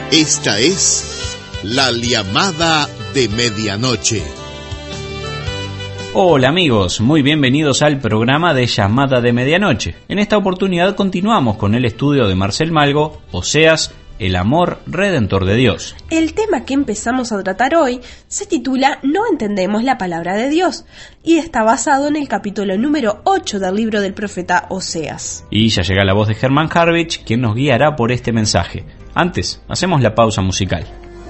Esta es la llamada de medianoche. Hola amigos, muy bienvenidos al programa de Llamada de Medianoche. En esta oportunidad continuamos con el estudio de Marcel Malgo, Oseas, el amor redentor de Dios. El tema que empezamos a tratar hoy se titula No entendemos la palabra de Dios y está basado en el capítulo número 8 del libro del profeta Oseas. Y ya llega la voz de Germán Harvich, quien nos guiará por este mensaje. Antes, hacemos la pausa musical.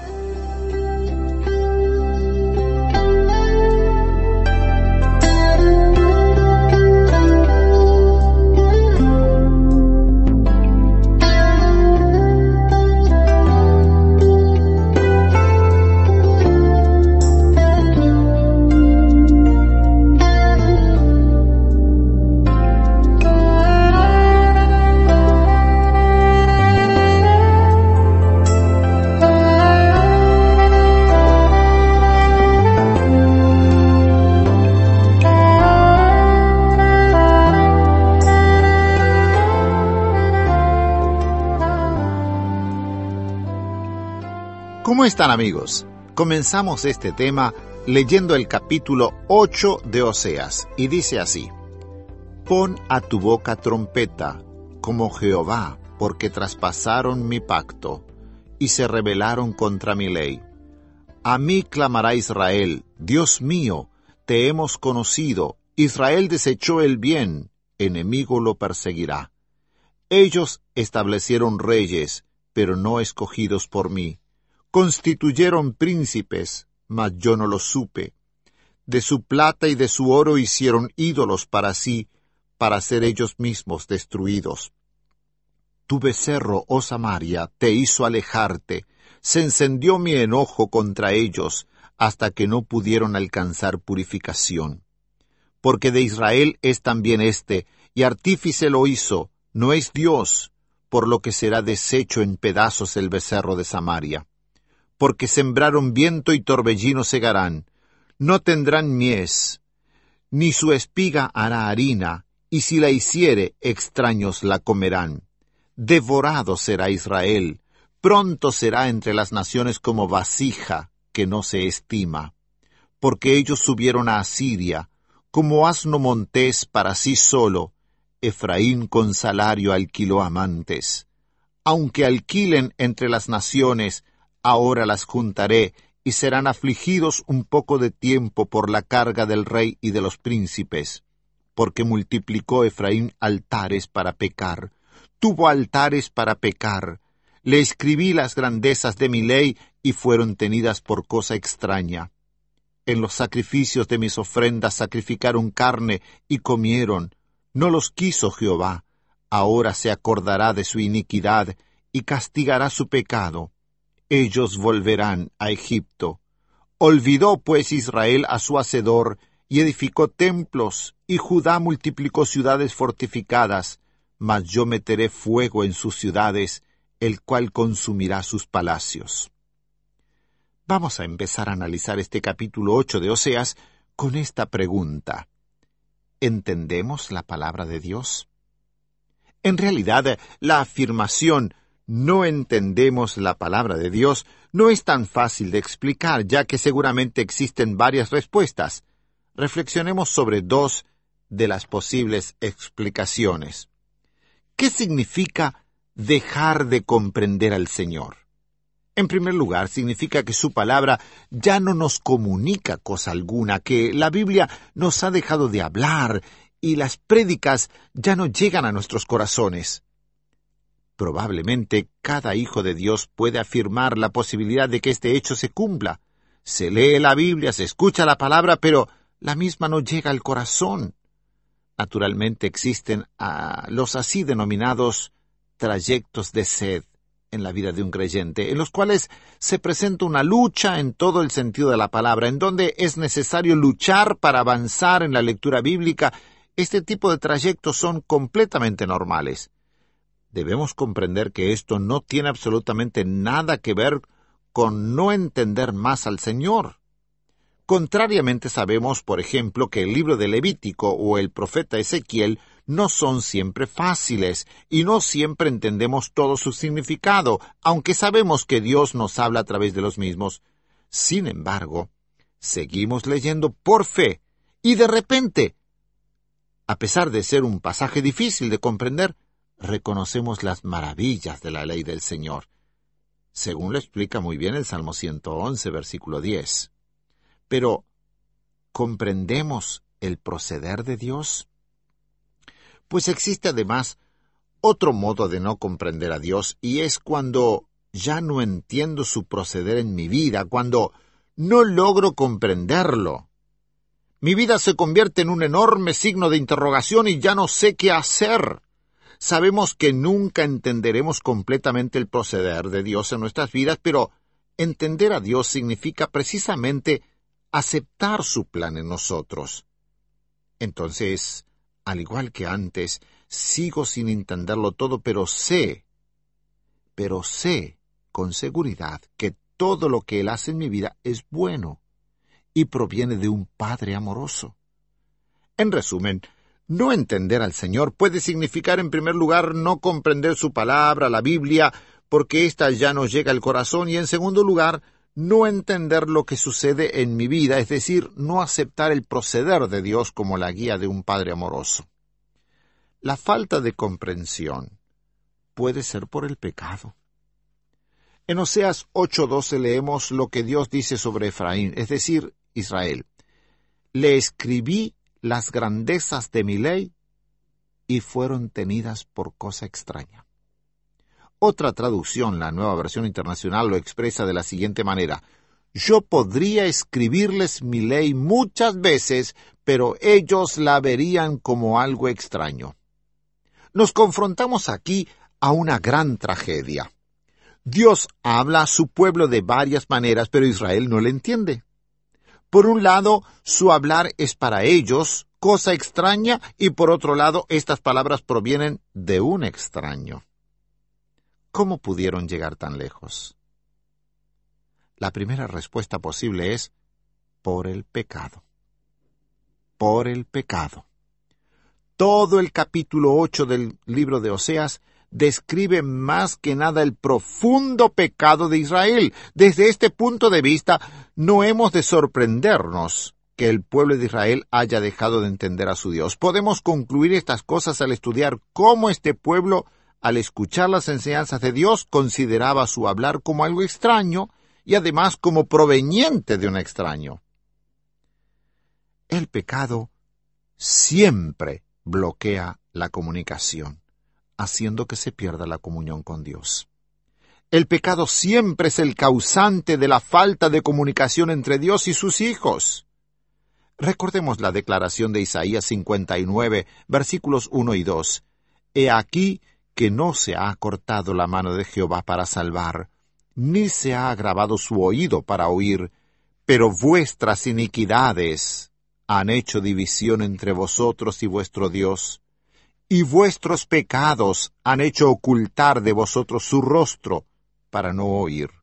¿Cómo están, amigos? Comenzamos este tema leyendo el capítulo 8 de Oseas, y dice así: Pon a tu boca trompeta, como Jehová, porque traspasaron mi pacto, y se rebelaron contra mi ley. A mí clamará Israel, Dios mío, te hemos conocido, Israel desechó el bien, enemigo lo perseguirá. Ellos establecieron reyes, pero no escogidos por mí. Constituyeron príncipes, mas yo no lo supe. De su plata y de su oro hicieron ídolos para sí, para ser ellos mismos destruidos. Tu becerro, oh Samaria, te hizo alejarte. Se encendió mi enojo contra ellos, hasta que no pudieron alcanzar purificación. Porque de Israel es también y artífice lo hizo, no es Dios, por lo que será deshecho en pedazos el becerro de Samaria. Porque sembraron viento y torbellino segarán, no tendrán mies, ni su espiga hará harina, y si la hiciere, extraños la comerán. Devorado será Israel, pronto será entre las naciones como vasija que no se estima. Porque ellos subieron a Asiria, como asno montés para sí solo, Efraín con salario alquiló amantes. Aunque alquilen entre las naciones, ahora las juntaré, y serán afligidos un poco de tiempo por la carga del rey y de los príncipes. Porque multiplicó Efraín altares para pecar, tuvo altares para pecar. Le escribí las grandezas de mi ley, y fueron tenidas por cosa extraña. En los sacrificios de mis ofrendas sacrificaron carne, y comieron. No los quiso Jehová. Ahora se acordará de su iniquidad, y castigará su pecado. Ellos volverán a Egipto. Olvidó pues Israel a su hacedor, y edificó templos, y Judá multiplicó ciudades fortificadas, mas yo meteré fuego en sus ciudades, el cual consumirá sus palacios. Vamos a empezar a analizar este capítulo 8 de Oseas con esta pregunta: ¿entendemos la palabra de Dios? En realidad, la afirmación no entendemos la palabra de Dios no es tan fácil de explicar, ya que seguramente existen varias respuestas. Reflexionemos sobre dos de las posibles explicaciones. ¿Qué significa dejar de comprender al Señor? En primer lugar, significa que su palabra ya no nos comunica cosa alguna, que la Biblia nos ha dejado de hablar y las prédicas ya no llegan a nuestros corazones. Probablemente cada hijo de Dios puede afirmar la posibilidad de que este hecho se cumpla. Se lee la Biblia, se escucha la palabra, pero la misma no llega al corazón. Naturalmente existen los así denominados trayectos de sed en la vida de un creyente, en los cuales se presenta una lucha en todo el sentido de la palabra, en donde es necesario luchar para avanzar en la lectura bíblica. Este tipo de trayectos son completamente normales. Debemos comprender que esto no tiene absolutamente nada que ver con no entender más al Señor. Contrariamente sabemos, por ejemplo, que el libro de Levítico o el profeta Ezequiel no son siempre fáciles y no siempre entendemos todo su significado, aunque sabemos que Dios nos habla a través de los mismos. Sin embargo, seguimos leyendo por fe y de repente, a pesar de ser un pasaje difícil de comprender, reconocemos las maravillas de la ley del Señor, según lo explica muy bien el Salmo 111, versículo 10. Pero, ¿comprendemos el proceder de Dios? Pues existe además otro modo de no comprender a Dios, y es cuando ya no entiendo su proceder en mi vida, cuando no logro comprenderlo. Mi vida se convierte en un enorme signo de interrogación y ya no sé qué hacer. Sabemos que nunca entenderemos completamente el proceder de Dios en nuestras vidas, pero entender a Dios significa precisamente aceptar su plan en nosotros. Entonces, al igual que antes, sigo sin entenderlo todo, pero sé con seguridad que todo lo que Él hace en mi vida es bueno y proviene de un Padre amoroso. En resumen, no entender al Señor puede significar, en primer lugar, no comprender su palabra, la Biblia, porque ésta ya nos llega al corazón, y en segundo lugar, no entender lo que sucede en mi vida, es decir, no aceptar el proceder de Dios como la guía de un Padre amoroso. La falta de comprensión puede ser por el pecado. En Oseas 8:12 leemos lo que Dios dice sobre Efraín, es decir, Israel. Le escribí las grandezas de mi ley y fueron tenidas por cosa extraña. Otra traducción, la Nueva Versión Internacional, lo expresa de la siguiente manera: yo podría escribirles mi ley muchas veces, pero ellos la verían como algo extraño. Nos confrontamos aquí a una gran tragedia. Dios habla a su pueblo de varias maneras, pero Israel no le entiende. Por un lado, su hablar es para ellos cosa extraña, y por otro lado, estas palabras provienen de un extraño. ¿Cómo pudieron llegar tan lejos? La primera respuesta posible es por el pecado. Por el pecado. Todo el capítulo 8 del libro de Oseas describe más que nada el profundo pecado de Israel. Desde este punto de vista, no hemos de sorprendernos que el pueblo de Israel haya dejado de entender a su Dios. Podemos concluir estas cosas al estudiar cómo este pueblo, al escuchar las enseñanzas de Dios, consideraba su hablar como algo extraño y además como proveniente de un extraño. El pecado siempre bloquea la comunicación, haciendo que se pierda la comunión con Dios. El pecado siempre es el causante de la falta de comunicación entre Dios y sus hijos. Recordemos la declaración de Isaías 59, versículos 1 y 2. He aquí que no se ha cortado la mano de Jehová para salvar, ni se ha agravado su oído para oír, pero vuestras iniquidades han hecho división entre vosotros y vuestro Dios, y vuestros pecados han hecho ocultar de vosotros su rostro para no oír.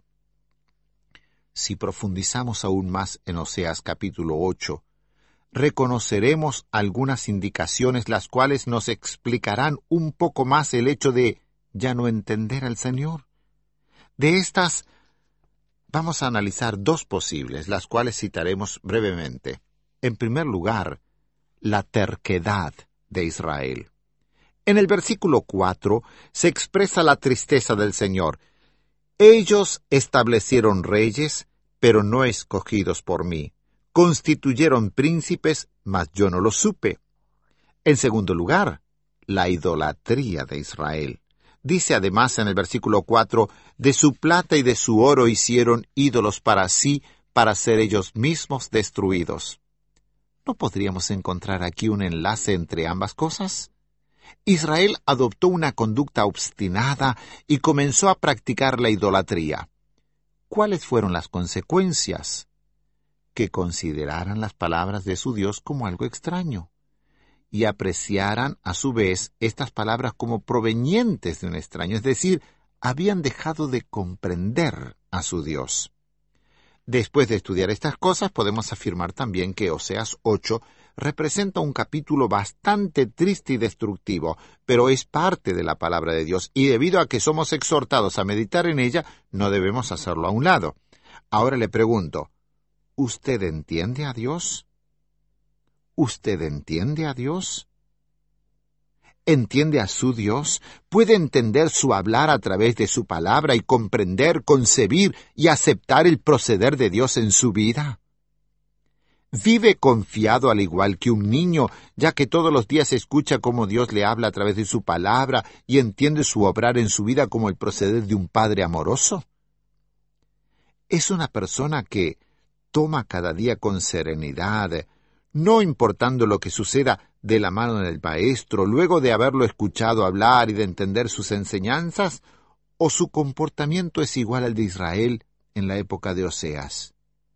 Si profundizamos aún más en Oseas capítulo 8, reconoceremos algunas indicaciones las cuales nos explicarán un poco más el hecho de ya no entender al Señor. De estas, vamos a analizar dos posibles, las cuales citaremos brevemente. En primer lugar, la terquedad de Israel. En el versículo 4 se expresa la tristeza del Señor. Ellos establecieron reyes, pero no escogidos por mí. Constituyeron príncipes, mas yo no lo supe. En segundo lugar, la idolatría de Israel. Dice además en el versículo 4, de su plata y de su oro hicieron ídolos para sí, para ser ellos mismos destruidos. ¿No podríamos encontrar aquí un enlace entre ambas cosas? Israel adoptó una conducta obstinada y comenzó a practicar la idolatría. ¿Cuáles fueron las consecuencias? Que consideraran las palabras de su Dios como algo extraño y apreciaran a su vez estas palabras como provenientes de un extraño, es decir, habían dejado de comprender a su Dios. Después de estudiar estas cosas, podemos afirmar también que Oseas 8 representa un capítulo bastante triste y destructivo, pero es parte de la palabra de Dios, y debido a que somos exhortados a meditar en ella, no debemos hacerlo a un lado. Ahora le pregunto, ¿usted entiende a Dios? ¿Usted entiende a Dios? ¿Entiende a su Dios? ¿Puede entender su hablar a través de su palabra y comprender, concebir y aceptar el proceder de Dios en su vida? ¿Vive confiado al igual que un niño, ya que todos los días escucha cómo Dios le habla a través de su palabra y entiende su obrar en su vida como el proceder de un padre amoroso? Es una persona que toma cada día con serenidad, no importando lo que suceda, de la mano del maestro, luego de haberlo escuchado hablar y de entender sus enseñanzas, o su comportamiento es igual al de Israel en la época de Oseas.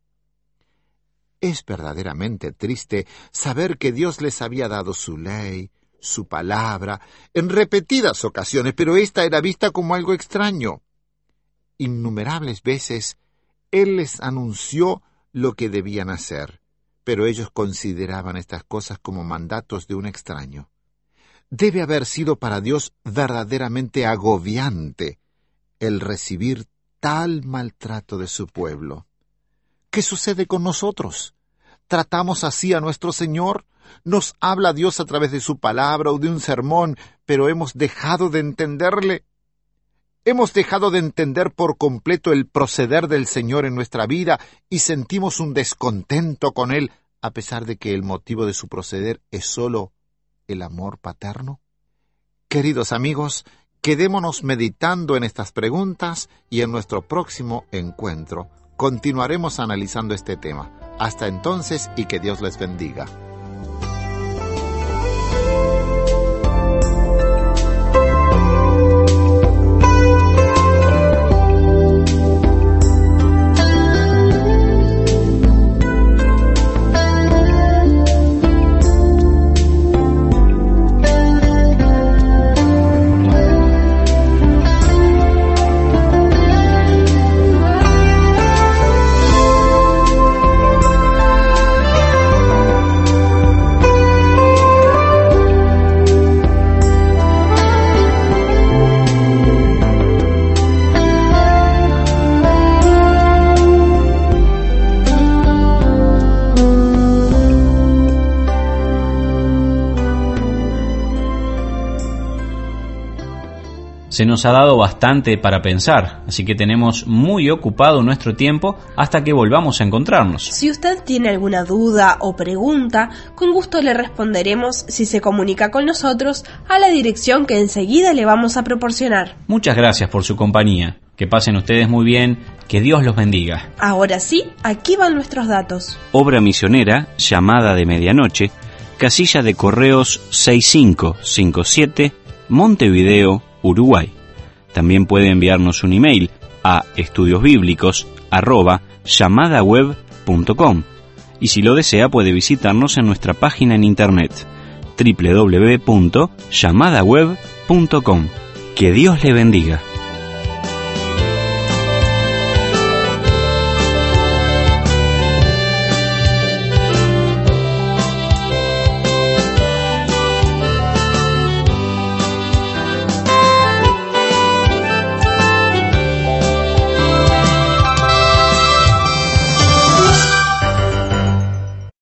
Es verdaderamente triste saber que Dios les había dado su ley, su palabra, en repetidas ocasiones, pero esta era vista como algo extraño. Innumerables veces Él les anunció lo que debían hacer, pero ellos consideraban estas cosas como mandatos de un extraño. Debe haber sido para Dios verdaderamente agobiante el recibir tal maltrato de su pueblo. ¿Qué sucede con nosotros? ¿Tratamos así a nuestro Señor? ¿Nos habla Dios a través de su palabra o de un sermón, pero hemos dejado de entenderle? ¿Hemos dejado de entender por completo el proceder del Señor en nuestra vida y sentimos un descontento con Él, a pesar de que el motivo de su proceder es solo el amor paterno? Queridos amigos, quedémonos meditando en estas preguntas y en nuestro próximo encuentro continuaremos analizando este tema. Hasta entonces, y que Dios les bendiga. Se nos ha dado bastante para pensar, así que tenemos muy ocupado nuestro tiempo hasta que volvamos a encontrarnos. Si usted tiene alguna duda o pregunta, con gusto le responderemos si se comunica con nosotros a la dirección que enseguida le vamos a proporcionar. Muchas gracias por su compañía. Que pasen ustedes muy bien, que Dios los bendiga. Ahora sí, aquí van nuestros datos. Obra misionera, Llamada de Medianoche, casilla de correos 6557, Montevideo, Uruguay. También puede enviarnos un email a estudiosbiblicos@llamadaweb.com y si lo desea puede visitarnos en nuestra página en internet www.llamadaweb.com. Que Dios le bendiga.